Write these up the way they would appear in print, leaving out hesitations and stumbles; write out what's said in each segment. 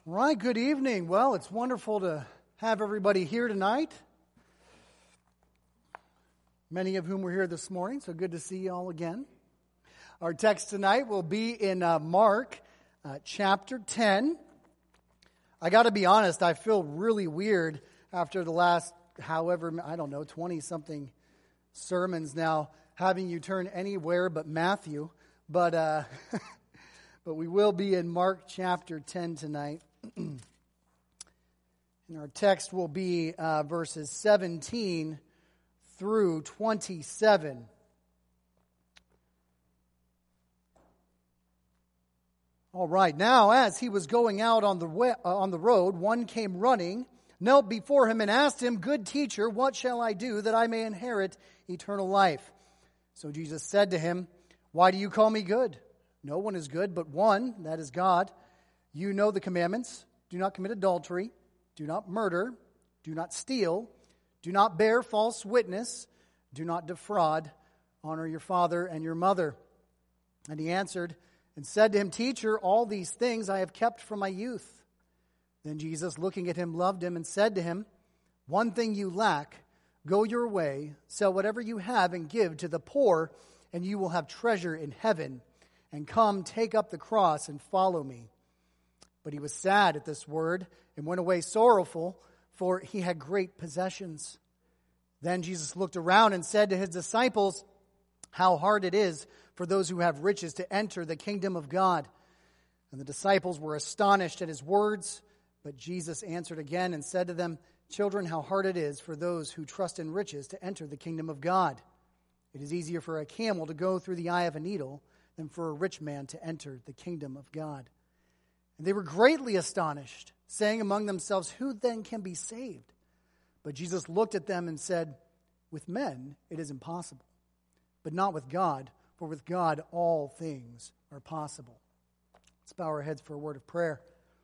Right, good evening. Well, it's wonderful to have everybody here tonight. Many of whom were here this morning, so good to see you all again. Our text tonight will be in Mark chapter 10. I got to be honest, I feel really weird after the last, 20-something sermons now, having you turn anywhere but Matthew. But we will be in Mark chapter 10 tonight. And our text will be verses 17 through 27. All right, now as he was going out on the road, one came running, knelt before him and asked him, "Good teacher, what shall I do that I may inherit eternal life?" So Jesus said to him, "Why do you call me good? No one is good but one, that is God. You know the commandments. Do not commit adultery. Do not murder. Do not steal. Do not bear false witness. Do not defraud. Honor your father and your mother." And he answered and said to him, "Teacher, all these things I have kept from my youth." Then Jesus, looking at him, loved him and said to him, "One thing you lack. Go your way, sell whatever you have and give to the poor, and you will have treasure in heaven. And come, take up the cross and follow me." But he was sad at this word and went away sorrowful, for he had great possessions. Then Jesus looked around and said to his disciples, "How hard it is for those who have riches to enter the kingdom of God." And the disciples were astonished at his words. But Jesus answered again and said to them, "Children, how hard it is for those who trust in riches to enter the kingdom of God. It is easier for a camel to go through the eye of a needle than for a rich man to enter the kingdom of God." And they were greatly astonished, saying among themselves, "Who then can be saved?" But Jesus looked at them and said, "With men it is impossible, but not with God, for with God all things are possible." Let's bow our heads for a word of prayer.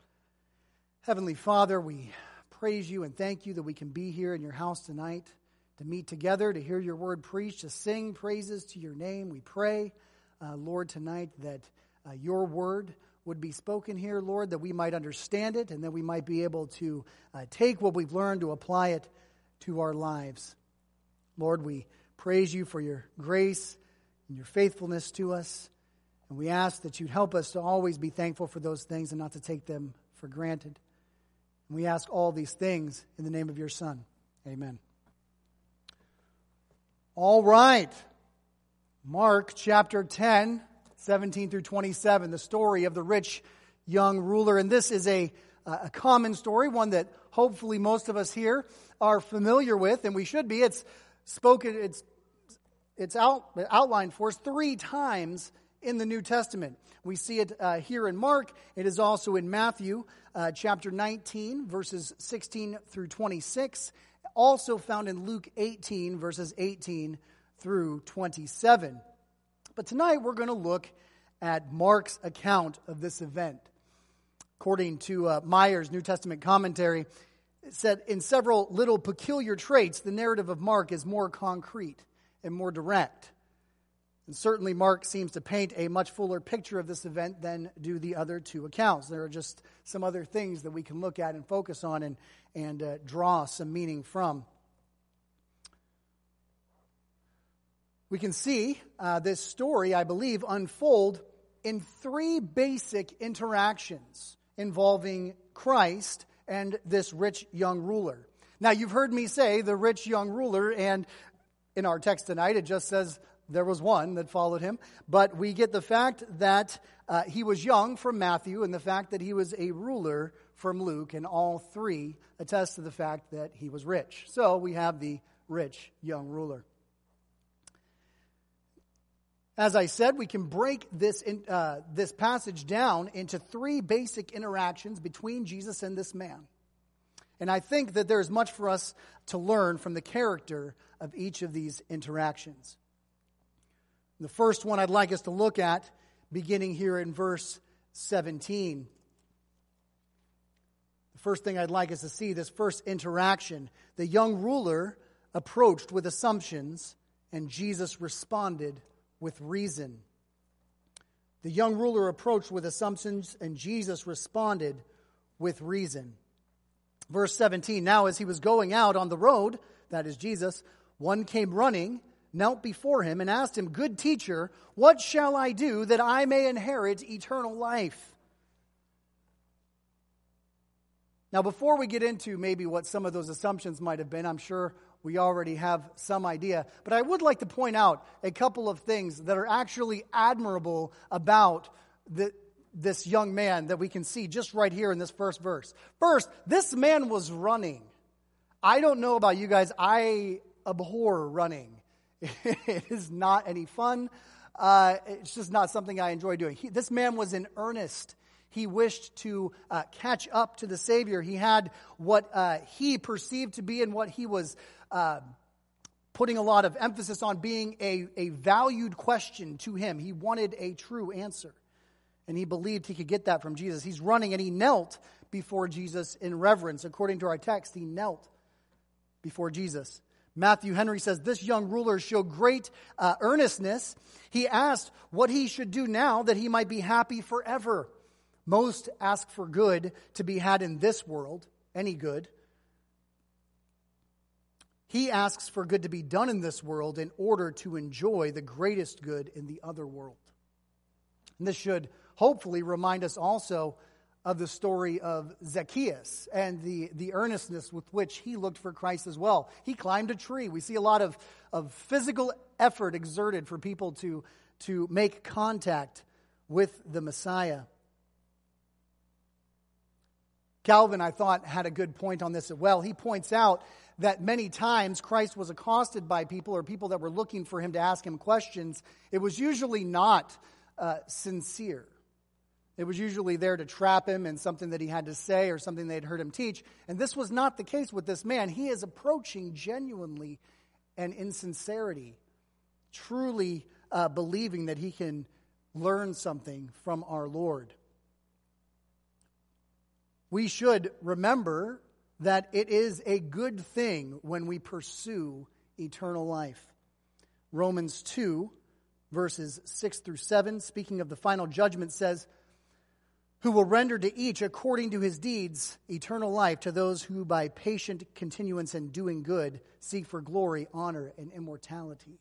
Heavenly Father, we praise you and thank you that we can be here in your house tonight to meet together, to hear your word preached, to sing praises to your name. We pray, Lord, tonight that your word would be spoken here, Lord, that we might understand it and that we might be able to take what we've learned to apply it to our lives. Lord, we praise you for your grace and your faithfulness to us, and we ask that you'd help us to always be thankful for those things and not to take them for granted. And we ask all these things in the name of your Son. Amen. All right. Mark chapter 10, 17 through 27, the story of the rich young ruler. And this is a common story, one that hopefully most of us here are familiar with, and we should be. It's spoken, it's outlined for us 3 times in the New Testament. We see it here in Mark. It is also in Matthew chapter 19, verses 16 through 26. Also found in Luke 18, verses 18 through 27. But tonight we're going to look at Mark's account of this event. According to Meyer's New Testament commentary, it said, in several little peculiar traits, the narrative of Mark is more concrete and more direct. And certainly Mark seems to paint a much fuller picture of this event than do the other 2 accounts. There are just some other things that we can look at and focus on and draw some meaning from. We can see this story, I believe, unfold in 3 basic interactions involving Christ and this rich young ruler. Now, you've heard me say the rich young ruler, and in our text tonight, it just says there was one that followed him. But we get the fact that he was young from Matthew and the fact that he was a ruler from Luke, and all 3 attest to the fact that he was rich. So we have the rich young ruler. As I said, we can break this passage down into 3 basic interactions between Jesus and this man. And I think that there's much for us to learn from the character of each of these interactions. The first one I'd like us to look at, beginning here in verse 17. The first thing I'd like us to see, this first interaction. The young ruler approached with assumptions, and Jesus responded with reason. The young ruler approached with assumptions, and Jesus responded with reason. Verse 17, now as he was going out on the road, that is Jesus, one came running, knelt before him, and asked him, Good teacher, what shall I do that I may inherit eternal life? Now, before we get into maybe what some of those assumptions might have been, I'm sure we already have some idea, but I would like to point out a couple of things that are actually admirable about this young man that we can see just right here in this first verse. First, this man was running. I don't know about you guys, I abhor running. It is not any fun. It's just not something I enjoy doing. This man was in earnest. He wished to catch up to the Savior. He had what he perceived to be and what he was putting a lot of emphasis on being a valued question to him. He wanted a true answer. And he believed he could get that from Jesus. He's running and he knelt before Jesus in reverence. According to our text, he knelt before Jesus. Matthew Henry says, this young ruler showed great earnestness. He asked what he should do now that he might be happy forever. Most ask for good to be had in this world, any good. He asks for good to be done in this world in order to enjoy the greatest good in the other world. And this should hopefully remind us also of the story of Zacchaeus and the earnestness with which he looked for Christ as well. He climbed a tree. We see a lot of physical effort exerted for people to make contact with the Messiah. Calvin, I thought, had a good point on this as well. He points out that many times Christ was accosted by people or people that were looking for him to ask him questions. It was usually not sincere. It was usually there to trap him in something that he had to say or something they'd heard him teach. And this was not the case with this man. He is approaching genuinely and in sincerity, truly believing that he can learn something from our Lord. We should remember that it is a good thing when we pursue eternal life. Romans 2, verses 6 through 7, speaking of the final judgment, says, who will render to each according to his deeds eternal life to those who by patient continuance in doing good seek for glory, honor, and immortality.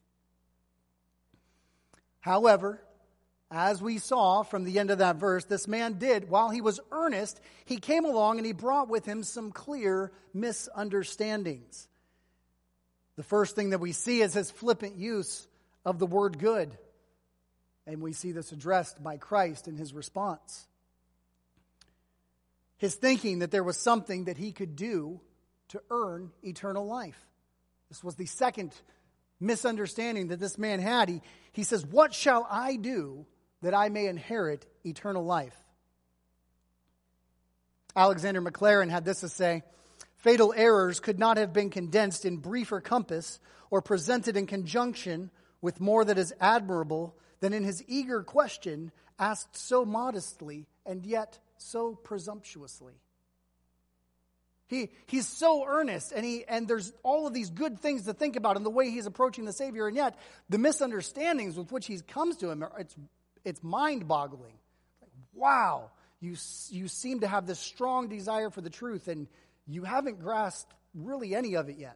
However, as we saw from the end of that verse, this man did, while he was earnest, he came along and he brought with him some clear misunderstandings. The first thing that we see is his flippant use of the word good. And we see this addressed by Christ in his response. His thinking that there was something that he could do to earn eternal life. This was the second misunderstanding that this man had. He says, what shall I do that I may inherit eternal life? Alexander McLaren had this to say, fatal errors could not have been condensed in briefer compass or presented in conjunction with more that is admirable than in his eager question asked so modestly and yet so presumptuously. He's so earnest, and there's all of these good things to think about in the way he's approaching the Savior, and yet the misunderstandings with which he comes to him, it's mind-boggling. Like, wow, you seem to have this strong desire for the truth, and you haven't grasped really any of it yet.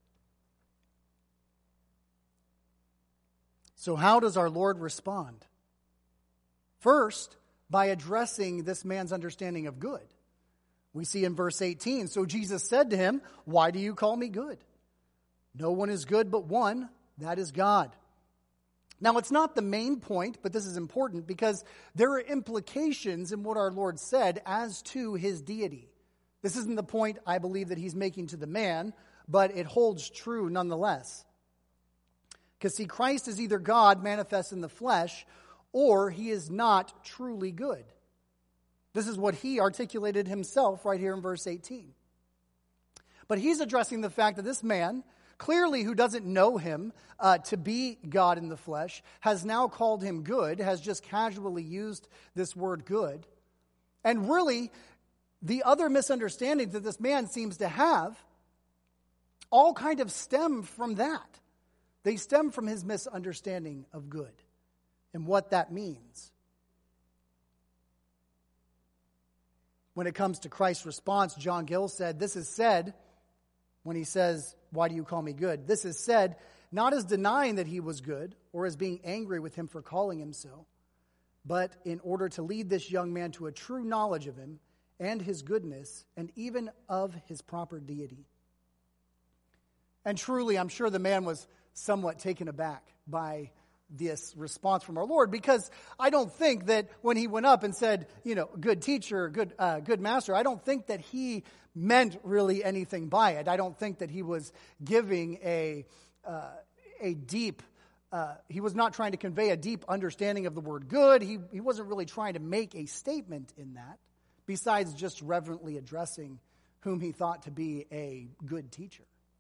So how does our Lord respond? First, by addressing this man's understanding of good. We see in verse 18, so Jesus said to him, why do you call me good? No one is good but one, that is God. Now, it's not the main point, but this is important because there are implications in what our Lord said as to his deity. This isn't the point I believe that he's making to the man, but it holds true nonetheless. Because see, Christ is either God manifest in the flesh, or he is not truly good. This is what he articulated himself right here in verse 18. But he's addressing the fact that this man, clearly who doesn't know him to be God in the flesh, has now called him good, has just casually used this word good. And really, the other misunderstandings that this man seems to have all kind of stem from that. They stem from his misunderstanding of good and what that means. When it comes to Christ's response, John Gill said, this is said, when he says, why do you call me good? This is said not as denying that he was good or as being angry with him for calling him so, but in order to lead this young man to a true knowledge of him and his goodness and even of his proper deity. And truly, I'm sure the man was somewhat taken aback by this response from our Lord, because I don't think that when he went up and said, good teacher, good master, I don't think that he meant really anything by it. I don't think that he was giving a deep, he was not trying to convey a deep understanding of the word good. He wasn't really trying to make a statement in that, besides just reverently addressing whom he thought to be a good teacher.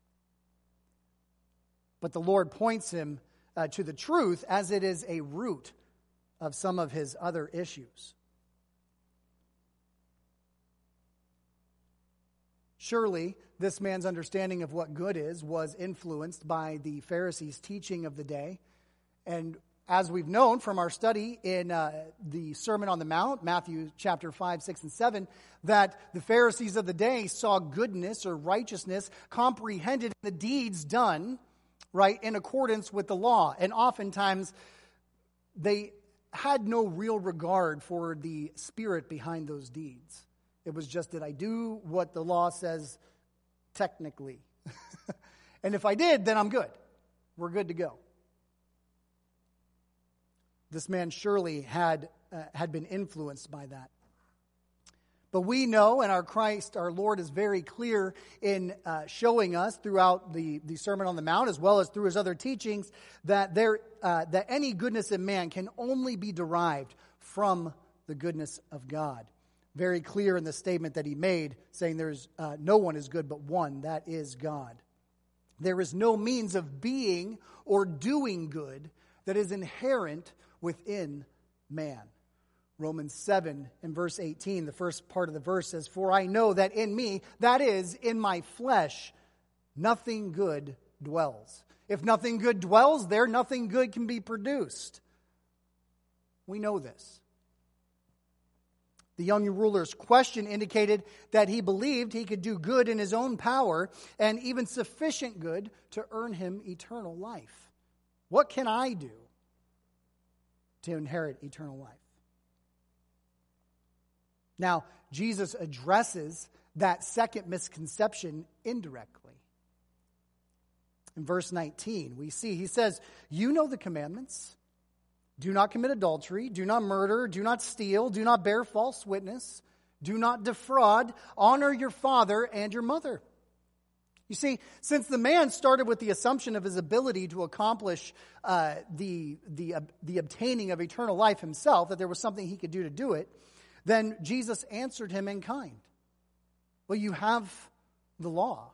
But the Lord points him to the truth, as it is a root of some of his other issues. Surely, this man's understanding of what good is was influenced by the Pharisees' teaching of the day. And as we've known from our study in the Sermon on the Mount, Matthew chapter 5, 6, and 7, that the Pharisees of the day saw goodness or righteousness comprehended in the deeds done, right, in accordance with the law. And oftentimes, they had no real regard for the spirit behind those deeds. It was just, did I do what the law says technically? And if I did, then I'm good. We're good to go. This man surely had been influenced by that. But we know, and our Christ, our Lord, is very clear in showing us throughout the Sermon on the Mount, as well as through his other teachings, that that any goodness in man can only be derived from the goodness of God. Very clear in the statement that he made, saying there's no one is good but one, that is God. There is no means of being or doing good that is inherent within man. Romans 7 and verse 18, the first part of the verse says, "For I know that in me, that is, in my flesh, nothing good dwells. If nothing good dwells there, nothing good can be produced." We know this. The young ruler's question indicated that he believed he could do good in his own power, and even sufficient good to earn him eternal life. What can I do to inherit eternal life? Now, Jesus addresses that second misconception indirectly. In verse 19, we see, he says, "You know the commandments. Do not commit adultery, do not murder, do not steal, do not bear false witness, do not defraud, honor your father and your mother." You see, since the man started with the assumption of his ability to accomplish the obtaining of eternal life himself, that there was something he could do to do it, then Jesus answered him in kind. Well, you have the law.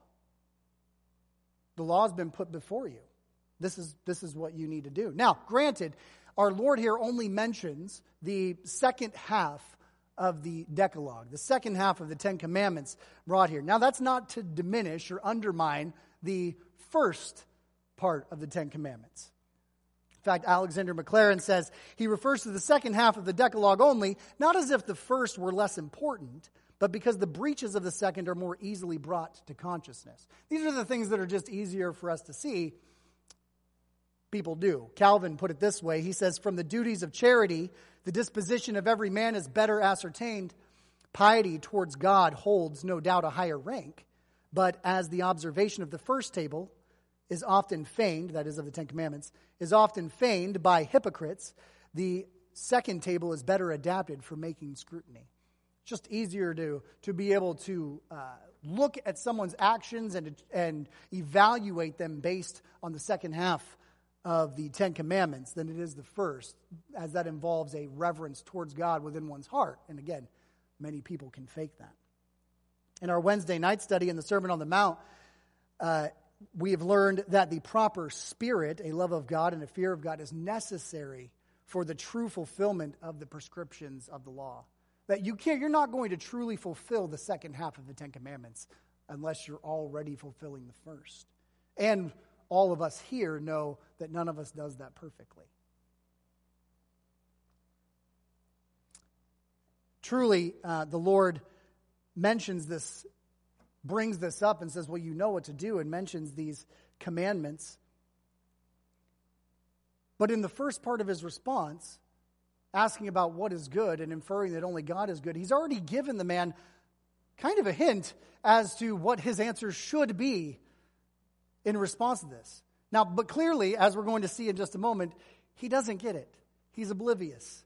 The law has been put before you. This is what you need to do. Now, granted, our Lord here only mentions the second half of the Decalogue, the second half of the Ten Commandments brought here. Now, that's not to diminish or undermine the first part of the Ten Commandments. In fact, Alexander Maclaren says he refers to the second half of the Decalogue only, not as if the first were less important, but because the breaches of the second are more easily brought to consciousness. These are the things that are just easier for us to see. People do. Calvin put it this way. He says, "From the duties of charity, the disposition of every man is better ascertained. Piety towards God holds no doubt a higher rank, but as the observation of the first table is often feigned," that is of the Ten Commandments, "is often feigned by hypocrites, the second table is better adapted for making scrutiny." It's just easier to be able to look at someone's actions and evaluate them based on the second half of the Ten Commandments than it is the first, as that involves a reverence towards God within one's heart. And again, many people can fake that. In our Wednesday night study in the Sermon on the Mount, we have learned that the proper spirit, a love of God and a fear of God, is necessary for the true fulfillment of the prescriptions of the law. That you're not going to truly fulfill the second half of the Ten Commandments unless you're already fulfilling the first. And all of us here know that none of us does that perfectly. Truly, the Lord mentions this, brings this up and says, well, you know what to do, and mentions these commandments. But in the first part of his response, asking about what is good and inferring that only God is good, he's already given the man kind of a hint as to what his answer should be in response to this. Now, but clearly, as we're going to see in just a moment, he doesn't get it. He's oblivious.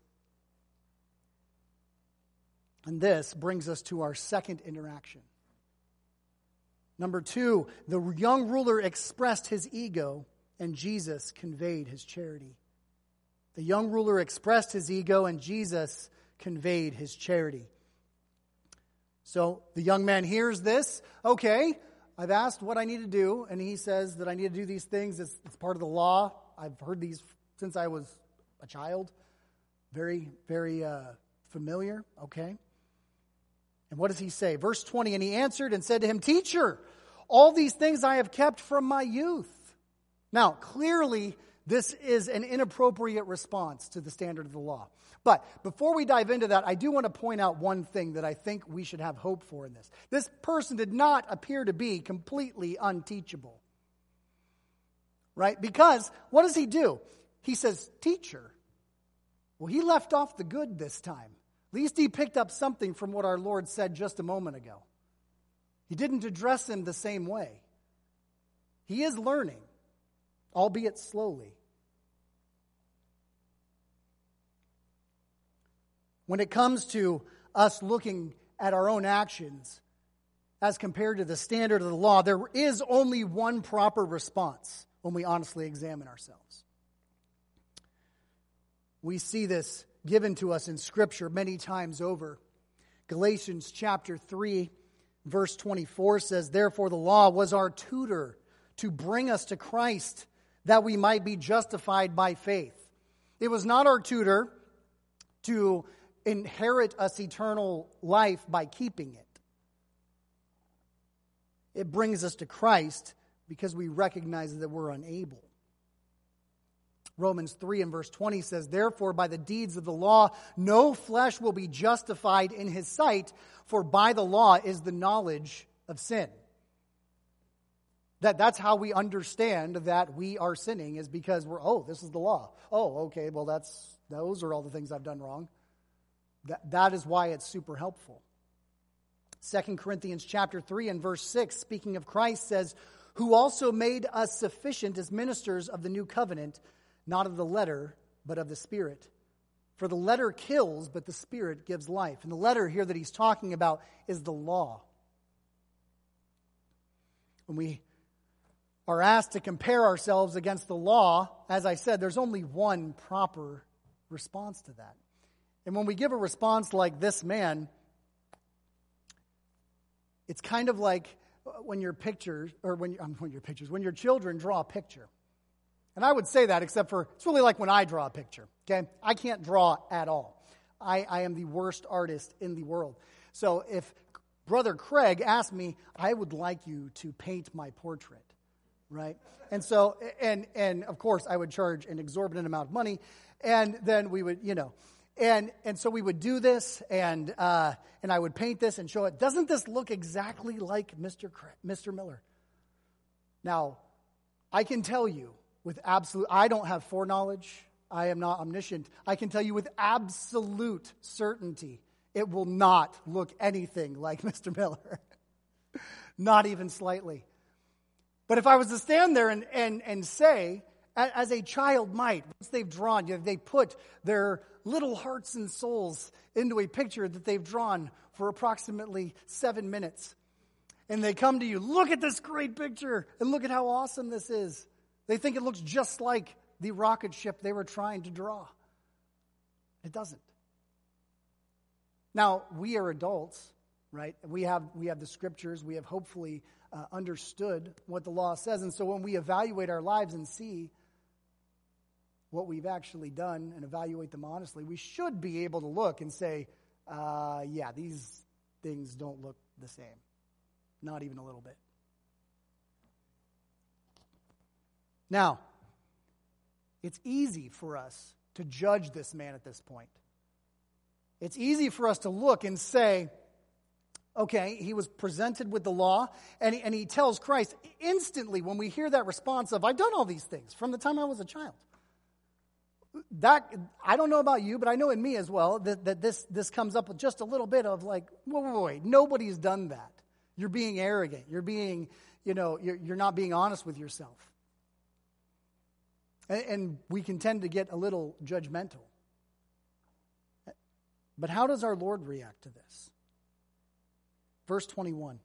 And this brings us to our second interaction. Number 2, the young ruler expressed his ego, and Jesus conveyed his charity. The young ruler expressed his ego, and Jesus conveyed his charity. So the young man hears this. Okay, I've asked what I need to do, and he says that I need to do these things. It's part of the law. I've heard these since I was a child. Very, very familiar. Okay. And what does he say? Verse 20, and he answered and said to him, Teacher, all these things I have kept from my youth. Now, clearly, this is an inappropriate response to the standard of the law. But before we dive into that, I do want to point out one thing that I think we should have hope for in this. This person did not appear to be completely unteachable. Right? Because what does he do? He says, Teacher. Well, he left off the good this time. At least he picked up something from what our Lord said just a moment ago. He didn't address him the same way. He is learning, albeit slowly. When it comes to us looking at our own actions as compared to the standard of the law, there is only one proper response when we honestly examine ourselves. We see this given to us in Scripture many times over. Galatians chapter 3, verse 24 says, Therefore the law was our tutor to bring us to Christ, that we might be justified by faith. It was not our tutor to inherit us eternal life by keeping it. It brings us to Christ because we recognize that we're unable. Romans 3 and verse 20 says, Therefore, by the deeds of the law, no flesh will be justified in his sight, for by the law is the knowledge of sin. That's how we understand that we are sinning, is because this is the law. Oh, okay, well those are all the things I've done wrong. That is why it's super helpful. 2 Corinthians chapter 3 and verse 6, speaking of Christ, says, Who also made us sufficient as ministers of the new covenant, not of the letter, but of the Spirit. For the letter kills, but the Spirit gives life. And the letter here that he's talking about is the law. When we are asked to compare ourselves against the law, as I said, there's only one proper response to that. And when we give a response like this man, it's kind of like when your children draw a picture. And I would say that, except for, it's really like when I draw a picture, okay? I can't draw at all. I am the worst artist in the world. So if Brother Craig asked me, I would like you to paint my portrait, right? And so, and of course, I would charge an exorbitant amount of money, and then we would, and so we would do this, and I would paint this and show it. Doesn't this look exactly like Mr. Miller? Now, I can tell you, I don't have foreknowledge. I am not omniscient. I can tell you with absolute certainty, it will not look anything like Mr. Miller. Not even slightly. But if I was to stand there and say, as a child might, once they've drawn, they put their little hearts and souls into a picture that they've drawn for approximately 7 minutes. And they come to you, look at this great picture, and look at how awesome this is. They think it looks just like the rocket ship they were trying to draw. It doesn't. Now, we are adults, right? We have the Scriptures. We have hopefully understood what the law says. And so when we evaluate our lives and see what we've actually done and evaluate them honestly, we should be able to look and say, these things don't look the same. Not even a little bit. Now, it's easy for us to judge this man at this point. It's easy for us to look and say, Okay, he was presented with the law, and he tells Christ instantly when we hear that response of, I've done all these things from the time I was a child. That, I don't know about you, but I know in me as well that this comes up with just a little bit of like, wait, nobody's done that. You're being arrogant. You're being, you're not being honest with yourself. And we can tend to get a little judgmental. But how does our Lord react to this? Verse 21.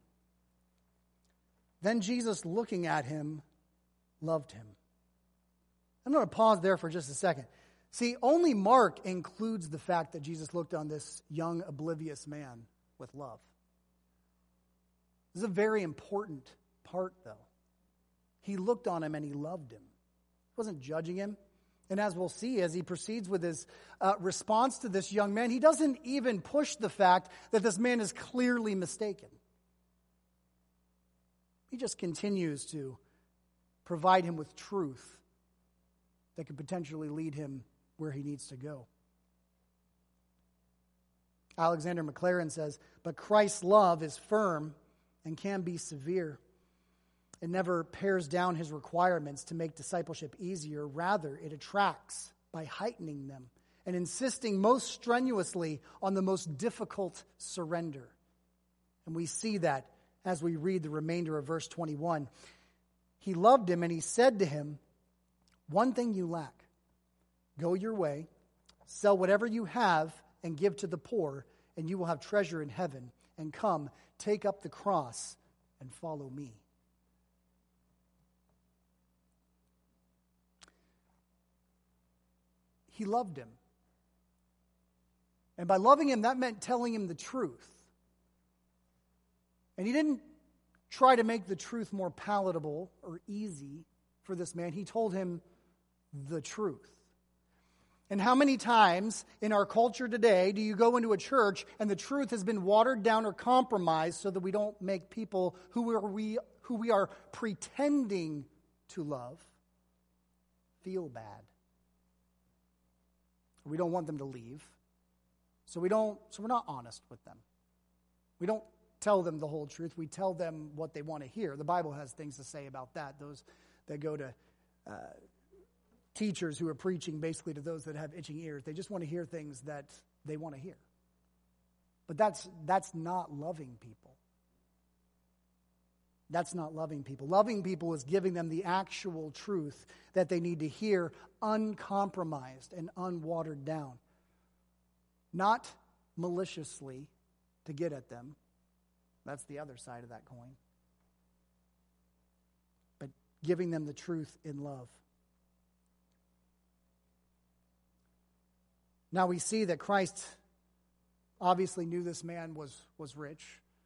Then Jesus, looking at him, loved him. I'm going to pause there for just a second. See, only Mark includes the fact that Jesus looked on this young, oblivious man with love. This is a very important part, though. He looked on him and he loved him. He wasn't judging him. And as we'll see, as he proceeds with his response to this young man, he doesn't even push the fact that this man is clearly mistaken. He just continues to provide him with truth that could potentially lead him where he needs to go. Alexander McLaren says, but Christ's love is firm and can be severe. It never pares down his requirements to make discipleship easier. Rather, it attracts by heightening them and insisting most strenuously on the most difficult surrender. And we see that as we read the remainder of verse 21. He loved him and he said to him, one thing you lack. Go your way, sell whatever you have and give to the poor, and you will have treasure in heaven. And come, take up the cross and follow me. He loved him. And by loving him, that meant telling him the truth. And he didn't try to make the truth more palatable or easy for this man. He told him the truth. And how many times in our culture today do you go into a church and the truth has been watered down or compromised so that we don't make people who we are pretending to love feel bad? We don't want them to leave. So we're not honest with them. We don't tell them the whole truth. We tell them what they want to hear. The Bible has things to say about that. Those that go to teachers who are preaching basically to those that have itching ears. They just want to hear things that they want to hear. But that's not loving people. That's not loving people. Loving people is giving them the actual truth that they need to hear, uncompromised and unwatered down. Not maliciously to get at them. That's the other side of that coin. But giving them the truth in love. Now we see that Christ obviously knew this man was rich.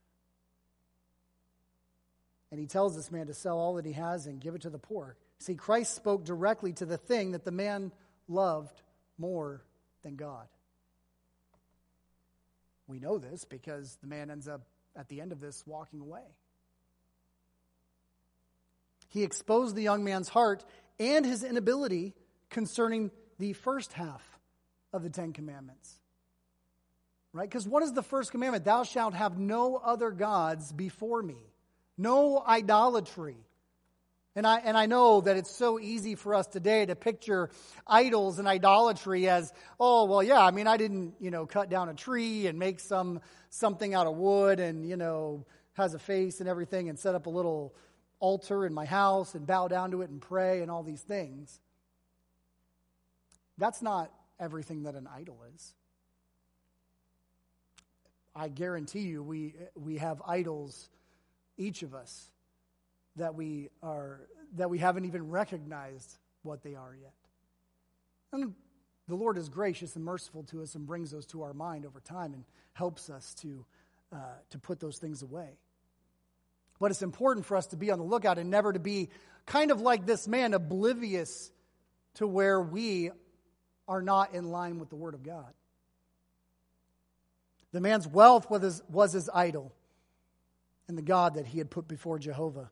And he tells this man to sell all that he has and give it to the poor. See, Christ spoke directly to the thing that the man loved more than God. We know this because the man ends up at the end of this walking away. He exposed the young man's heart and his inability concerning the first half of the Ten Commandments. Right? Because what is the first commandment? Thou shalt have no other gods before me. No idolatry. And I know that it's so easy for us today to picture idols and idolatry as, oh, well, yeah, I mean, I didn't, cut down a tree and make something out of wood and, has a face and everything and set up a little altar in my house and bow down to it and pray and all these things. That's not everything that an idol is. I guarantee you we have idols, each of us, that we haven't even recognized what they are yet. And the Lord is gracious and merciful to us and brings those to our mind over time and helps us to put those things away. But it's important for us to be on the lookout and never to be kind of like this man, oblivious to where we are not in line with the Word of God. The man's wealth was his idol and the God that he had put before Jehovah.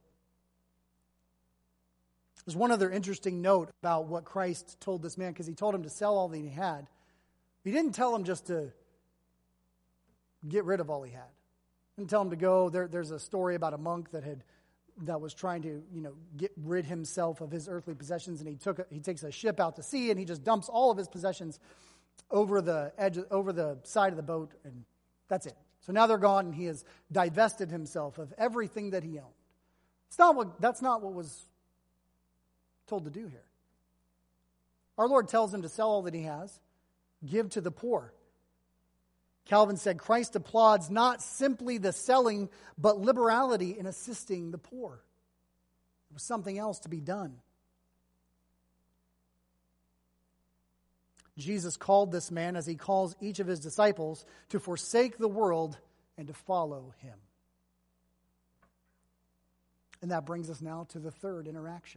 There's one other interesting note about what Christ told this man, because he told him to sell all that he had. He didn't tell him just to get rid of all he had. Didn't tell him to go. There's a story about a monk that was trying to, get rid himself of his earthly possessions, and he takes a ship out to sea, and he just dumps all of his possessions over the side of the boat, and that's it. So now they're gone, and he has divested himself of everything that he owned. That's not what was told to do here. Our Lord tells him to sell all that he has, give to the poor. Calvin said, Christ applauds not simply the selling, but liberality in assisting the poor. There was something else to be done. Jesus called this man, as he calls each of his disciples, to forsake the world and to follow him. And that brings us now to the third interaction.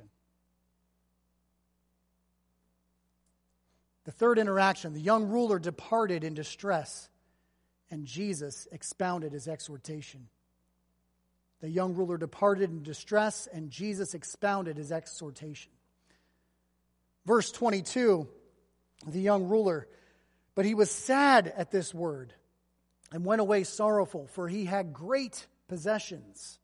The third interaction, the young ruler departed in distress, and Jesus expounded his exhortation. The young ruler departed in distress, and Jesus expounded his exhortation. Verse 22, the young ruler, but he was sad at this word and went away sorrowful, for he had great possessions.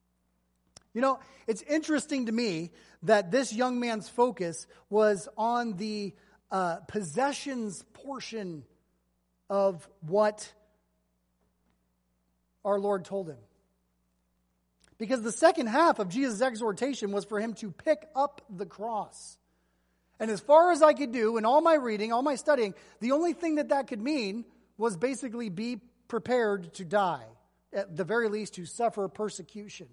It's interesting to me that this young man's focus was on the possessions portion of what our Lord told him. Because the second half of Jesus' exhortation was for him to pick up the cross. And as far as I could do in all my reading, all my studying, the only thing that could mean was basically be prepared to die. At the very least, to suffer persecution.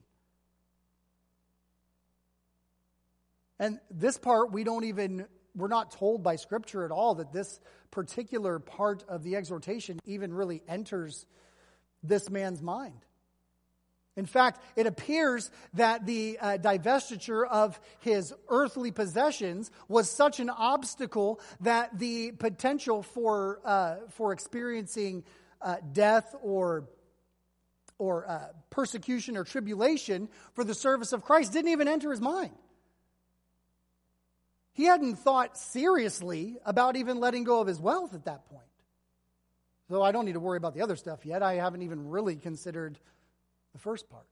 And this part, we're not told by Scripture at all that this particular part of the exhortation even really enters this man's mind. In fact, it appears that the divestiture of his earthly possessions was such an obstacle that the potential for experiencing death or persecution or tribulation for the service of Christ didn't even enter his mind. He hadn't thought seriously about even letting go of his wealth at that point. So I don't need to worry about the other stuff yet. I haven't even really considered the first part.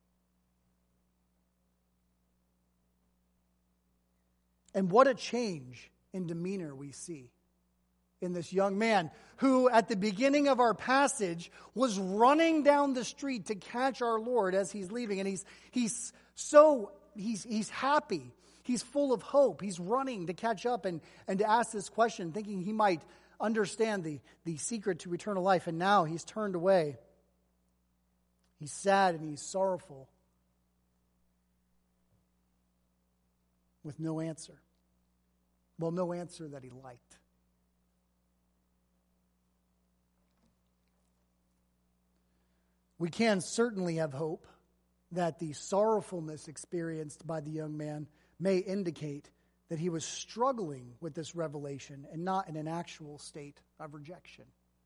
And what a change in demeanor we see in this young man who, at the beginning of our passage, was running down the street to catch our Lord as he's leaving. And he's happy. He's full of hope. He's running to catch up and to ask this question, thinking he might understand the secret to eternal life. And now he's turned away. He's sad and he's sorrowful with no answer. Well, no answer that he liked. We can certainly have hope that the sorrowfulness experienced by the young man may indicate that he was struggling with this revelation and not in an actual state of rejection.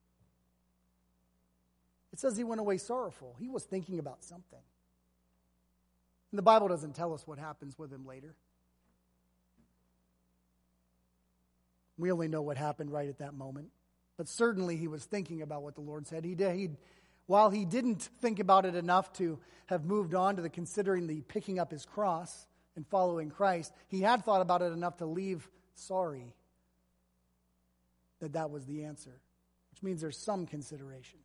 It says he went away sorrowful. He was thinking about something. And the Bible doesn't tell us what happens with him later. We only know what happened right at that moment. But certainly he was thinking about what the Lord said. While he didn't think about it enough to have moved on to the considering the picking up his cross and following Christ, he had thought about it enough to leave sorry that was the answer, which means there's some consideration.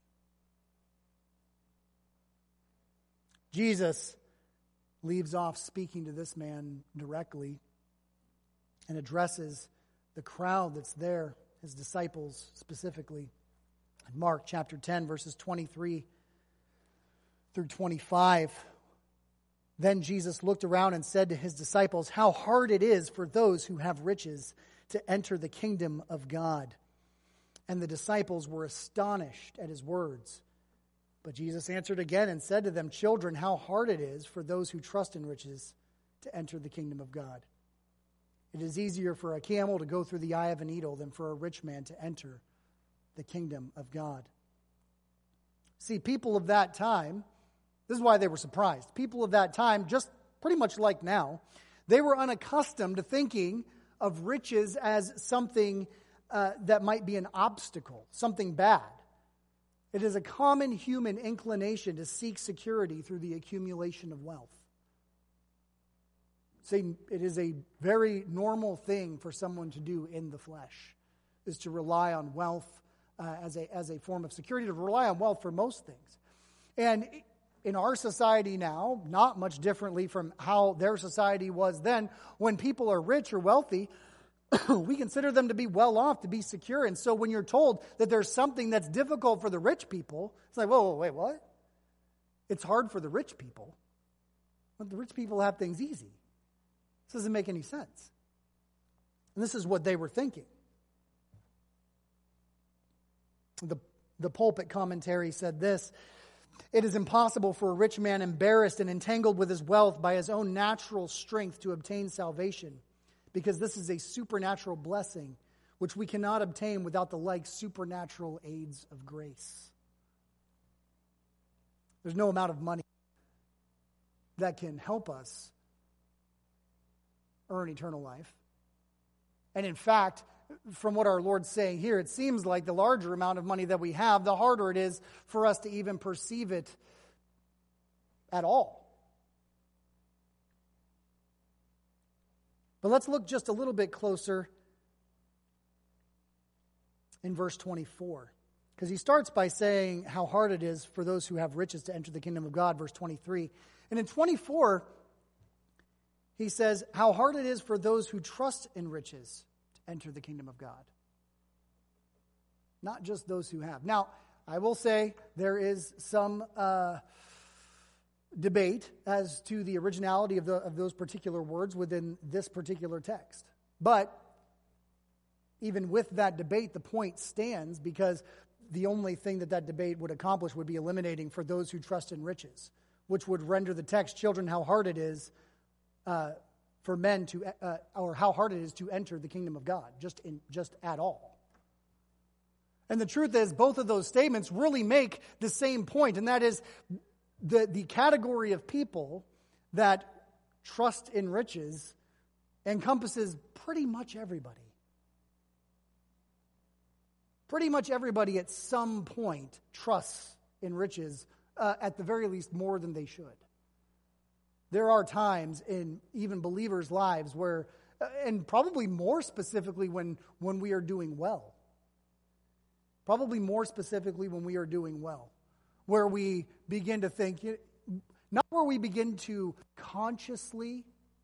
Jesus leaves off speaking to this man directly and addresses the crowd that's there, his disciples specifically. In Mark chapter 10, verses 23 through 25, then Jesus looked around and said to his disciples, "How hard it is for those who have riches to enter the kingdom of God." And the disciples were astonished at his words. But Jesus answered again and said to them, "Children, how hard it is for those who trust in riches to enter the kingdom of God. It is easier for a camel to go through the eye of a needle than for a rich man to enter the kingdom of God." See, people of that time, this is why they were surprised. People of that time, just pretty much like now, they were unaccustomed to thinking of riches as something that might be an obstacle, something bad. It is a common human inclination to seek security through the accumulation of wealth. It is a very normal thing for someone to do in the flesh, is to rely on wealth as a form of security, to rely on wealth for most things. And in our society now, not much differently from how their society was then, when people are rich or wealthy, we consider them to be well off, to be secure. And so when you're told that there's something that's difficult for the rich people, it's like, whoa, wait, what? It's hard for the rich people. But the rich people have things easy. This doesn't make any sense. And this is what they were thinking. The pulpit commentary said this: "It is impossible for a rich man embarrassed and entangled with his wealth by his own natural strength to obtain salvation, because this is a supernatural blessing which we cannot obtain without the like supernatural aids of grace." There's no amount of money that can help us earn eternal life. And in fact, from what our Lord's saying here, it seems like the larger amount of money that we have, the harder it is for us to even perceive it at all. But let's look just a little bit closer in verse 24. Because he starts by saying how hard it is for those who have riches to enter the kingdom of God, verse 23. And in 24, he says how hard it is for those who trust in riches to enter the kingdom of God. Not just those who have. Now, I will say there is some debate as to the originality of those particular words within this particular text. But even with that debate, the point stands, because the only thing that debate would accomplish would be eliminating "for those who trust in riches," which would render the text, "Children, how hard it is for men to, or how hard it is to enter the kingdom of God," just at all. And the truth is, both of those statements really make the same point, and that is the category of people that trust in riches encompasses pretty much everybody. Pretty much everybody at some point trusts in riches, at the very least more than they should. There are times in even believers' lives where, and probably more specifically when we are doing well. Probably more specifically when we are doing well. Where we begin to think, not where we begin to consciously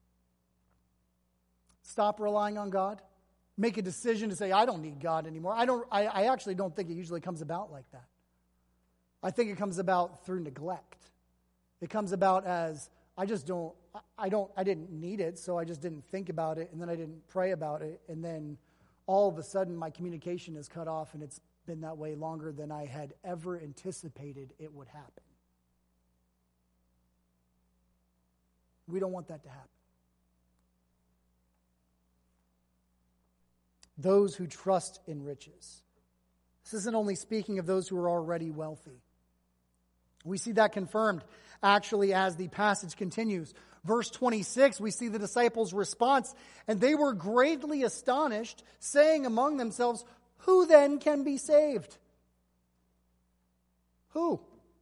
stop relying on God, make a decision to say, I don't need God anymore. I actually don't think it usually comes about like that. I think it comes about through neglect. It comes about as, I didn't need it, so I just didn't think about it, and then I didn't pray about it, and then all of a sudden my communication is cut off, and it's been that way longer than I had ever anticipated it would happen. We don't want that to happen. Those who trust in riches. This isn't only speaking of those who are already wealthy. We see that confirmed actually as the passage continues. Verse 26, we see the disciples' response, and they were greatly astonished, saying among themselves, "Who then can be saved?" Who?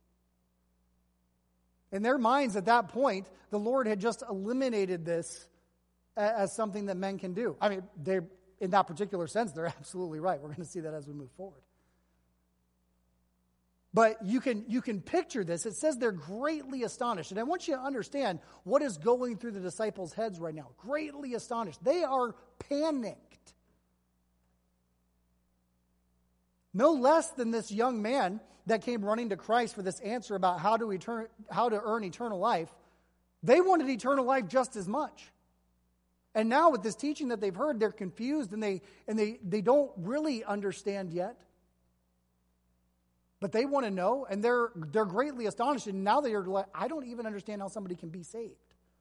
In their minds at that point, the Lord had just eliminated this as something that men can do. I mean, in that particular sense, they're absolutely right. We're going to see that as we move forward. But you can picture this. It says they're greatly astonished. And I want you to understand what is going through the disciples' heads right now. Greatly astonished. They are panicked. No less than this young man that came running to Christ for this answer about how to earn eternal life. They wanted eternal life just as much. And now with this teaching that they've heard, they're confused and they don't really understand yet. But they want to know, and they're greatly astonished. And now they're like, I don't even understand how somebody can be saved.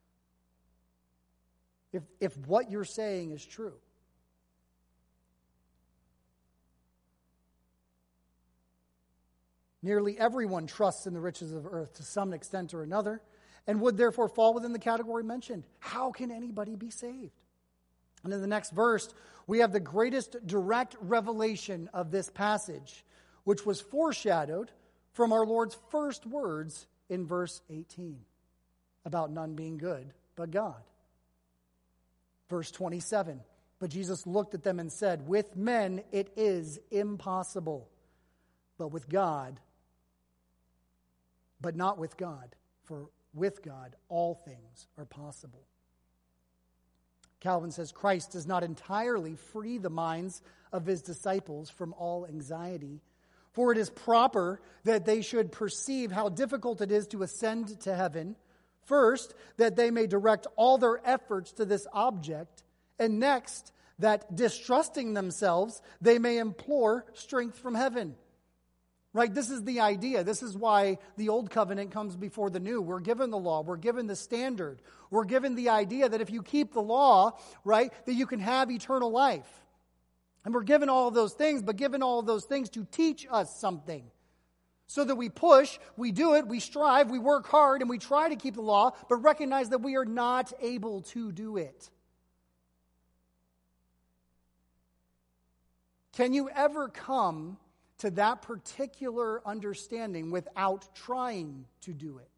If what you're saying is true. Nearly everyone trusts in the riches of earth to some extent or another, and would therefore fall within the category mentioned. How can anybody be saved? And in the next verse, we have the greatest direct revelation of this passage, which was foreshadowed from our Lord's first words in verse 18 about none being good but God. Verse 27, but Jesus looked at them and said, with men it is impossible, but not with God, for with God all things are possible. Calvin says Christ does not entirely free the minds of his disciples from all anxiety, for it is proper that they should perceive how difficult it is to ascend to heaven. First, that they may direct all their efforts to this object, and next, that distrusting themselves, they may implore strength from heaven. Right? This is the idea. This is why the old covenant comes before the new. We're given the law. We're given the standard. We're given the idea that if you keep the law, right, that you can have eternal life. And we're given all of those things, but given all of those things to teach us something. So that we push, we do it, we strive, we work hard, and we try to keep the law, but recognize that we are not able to do it. Can you ever come to that particular understanding without trying to do it?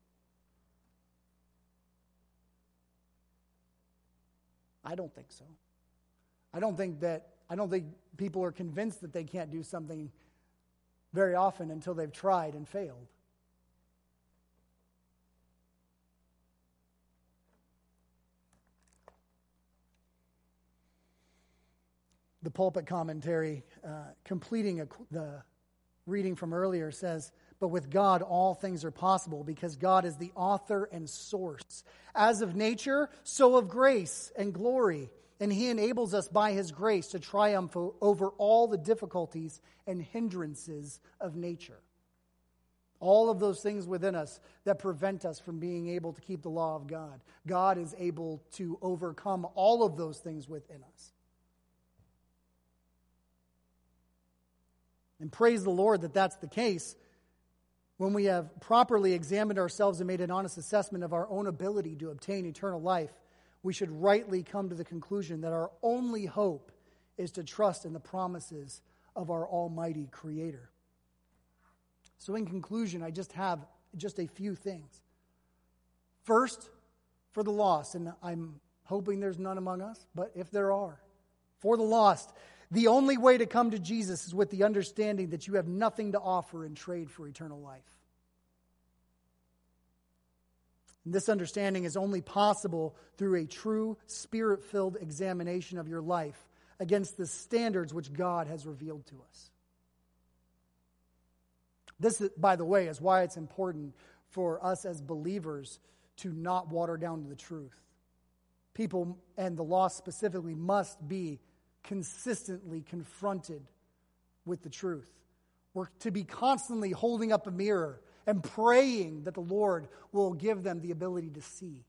I don't think so. I don't think people are convinced that they can't do something very often until they've tried and failed. The pulpit commentary, completing the reading from earlier, says, but with God all things are possible because God is the author and source. As of nature, so of grace and glory. And he enables us by his grace to triumph over all the difficulties and hindrances of nature. All of those things within us that prevent us from being able to keep the law of God. God is able to overcome all of those things within us. And praise the Lord that that's the case when we have properly examined ourselves and made an honest assessment of our own ability to obtain eternal life. We should rightly come to the conclusion that our only hope is to trust in the promises of our almighty Creator. So in conclusion, I just have a few things. First, for the lost, and I'm hoping there's none among us, but if there are, for the lost, the only way to come to Jesus is with the understanding that you have nothing to offer in trade for eternal life. And this understanding is only possible through a true Spirit-filled examination of your life against the standards which God has revealed to us. This, by the way, is why it's important for us as believers to not water down the truth. People, and the lost specifically, must be consistently confronted with the truth. We're to be constantly holding up a mirror and praying that the Lord will give them the ability to see.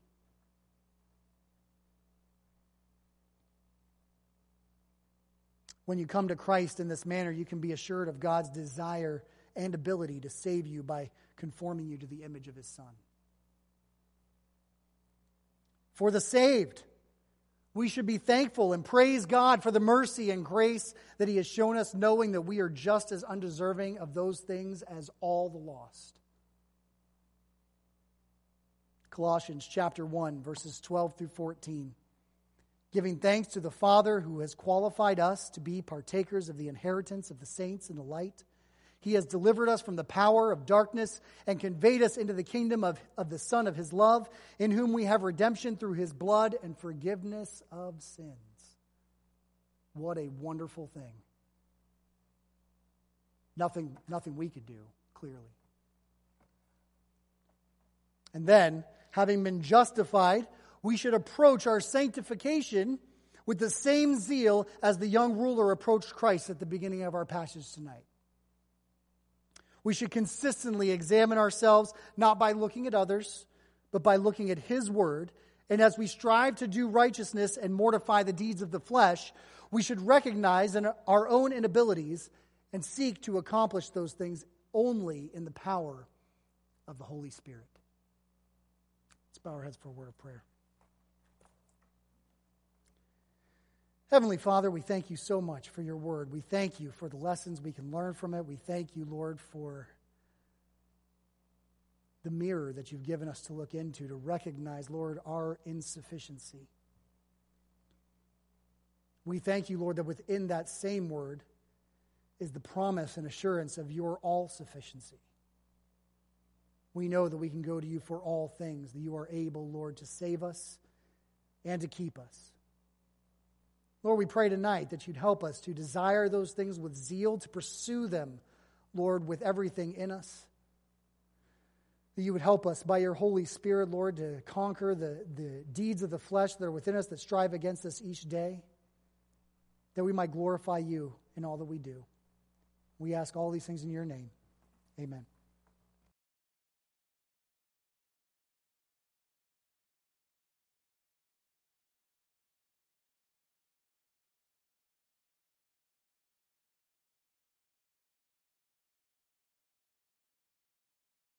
When you come to Christ in this manner, you can be assured of God's desire and ability to save you by conforming you to the image of his Son. For the saved, we should be thankful and praise God for the mercy and grace that he has shown us, knowing that we are just as undeserving of those things as all the lost. Colossians chapter 1, verses 12 through 14. Giving thanks to the Father who has qualified us to be partakers of the inheritance of the saints in the light. He has delivered us from the power of darkness and conveyed us into the kingdom of the Son of his love, in whom we have redemption through his blood and forgiveness of sins. What a wonderful thing. Nothing we could do, clearly. And then, having been justified, we should approach our sanctification with the same zeal as the young ruler approached Christ at the beginning of our passage tonight. We should consistently examine ourselves, not by looking at others, but by looking at his word. And as we strive to do righteousness and mortify the deeds of the flesh, we should recognize our own inabilities and seek to accomplish those things only in the power of the Holy Spirit. Let's bow our heads for a word of prayer. Heavenly Father, we thank you so much for your word. We thank you for the lessons we can learn from it. We thank you, Lord, for the mirror that you've given us to look into, to recognize, Lord, our insufficiency. We thank you, Lord, that within that same word is the promise and assurance of your all-sufficiency. We know that we can go to you for all things, that you are able, Lord, to save us and to keep us. Lord, we pray tonight that you'd help us to desire those things with zeal, to pursue them, Lord, with everything in us. That you would help us by your Holy Spirit, Lord, to conquer the deeds of the flesh that are within us that strive against us each day, that we might glorify you in all that we do. We ask all these things in your name. Amen.